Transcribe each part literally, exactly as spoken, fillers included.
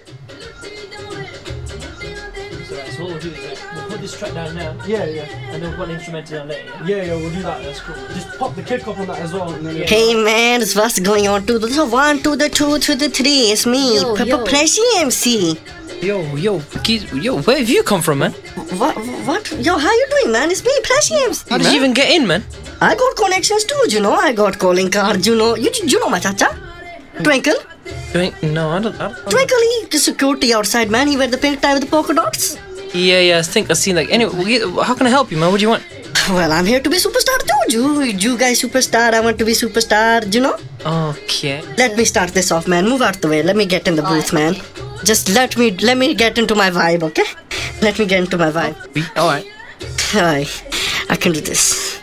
So what we'll do is like, we'll put this track down now, Yeah, yeah. and then we'll put an instrumental down later. Yeah, yeah, we'll do that. That's cool. Just pop the kick up on that as well. And then Hey man, what's going on? To the one, to the two, to the three. It's me, Yo, Pepper yo. Pressy M C. Yo, yo, geez, yo, where have you come from, man? What? What? Yo, how you doing, man? It's me, Pressy M C. How did you even get in, man? I got connections too, you know. I got calling cards, you know. You, you know my chacha? Twinkle? Twink- No, I don't. I don't Twinkle, he the security outside, man. He wear the pink tie with the polka dots. Yeah, yeah, I think I've seen like. Anyway, we- how can I help you, man? What do you want? Well, I'm here to be superstar too. You, you guys superstar. I want to be superstar, you know. Okay. Let me start this off, man. Move out the way. Let me get in the booth, man. Just let me let me get into my vibe, okay? Let me get into my vibe. All right. Hi, I can do this.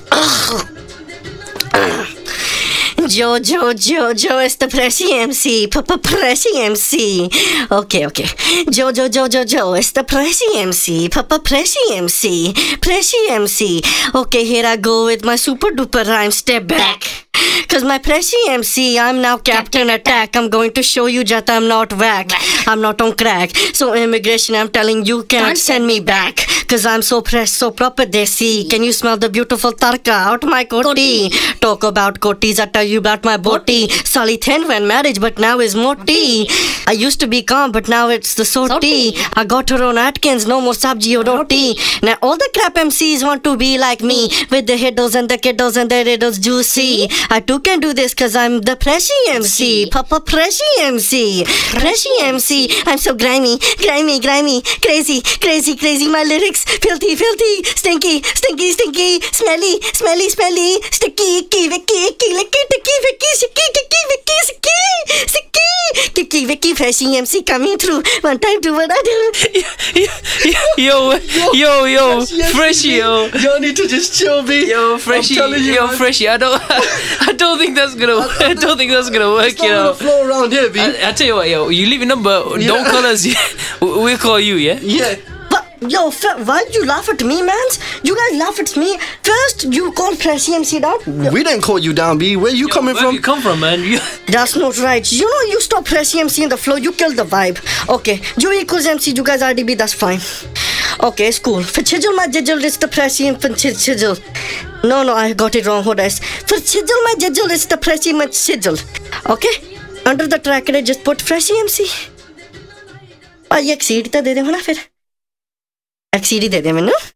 Joe, Joe, Joe, Joe is the Pressy M C. Papa Pressy M C. Okay, okay. Joe, Joe, Joe, Joe, Joe is the Pressy M C. Papa Pressy M C. Pressy M C. Okay, here I go with my super duper rhyme. Step back. Cause my Pressy M C, I'm now Captain Attack. I'm going to show you that I'm not whack. I'm not on crack. So immigration, I'm telling you can't send me back. Cause I'm so fresh, so proper they see. Can you smell the beautiful tarka out my koti? Talk about kotis, I tell you about my boti. Sally thin when marriage, but now is moti. I used to be calm, but now it's the soti. I got her on Atkins, no more sabji or roti. Now all the crap M Cs want to be like me. With the hiddles and the kiddles and the riddles juicy. I too can do this cause I'm the Pressy M C. Papa Pressy M C. Pressy M C. I'm so grimy, grimy, grimy, crazy, crazy, crazy. My lyrics filthy, filthy, stinky, stinky, stinky, smelly, smelly, smelly, sticky, icky, vicky, icky, licky, ticky, vicky, sicky, ticky, vicky, sicky, sicky, ticky, vicky, Pressy M C coming through. One time do what I do. Yo, yo, yo, Yes, Freshie, yo. Y'all need to just chill, B. Yo, Freshie, I'm telling you, yo, man. Freshie. I don't, I don't think that's gonna, I don't think that's gonna work, It's you not know. gonna flow around here, B. I, I tell you what, yo, you leave your number. Don't call us. we- We'll call you, yeah. Yeah. But, yo, fr- why you laugh at me, man? You guys laugh at me. First, you call Pressy M C down. We didn't call you down, B. Where you Yo, coming where from? you come from, man? You, That's not right. You know, you stop Pressy M C in the flow, you kill the vibe. Okay, you equals M C, you guys R D B, that's fine. Okay, it's cool. For Chijil, my Jijil, it's the Pressy and for Chijil. No, no, I got it wrong. Hold on. For Chijil, my Jijil, it's the Pressy, my Chijil. Okay? Under the track, just put Pressy M C. भाई एक seat तो दे दे ना फिर एक seat ही दे दे मैंने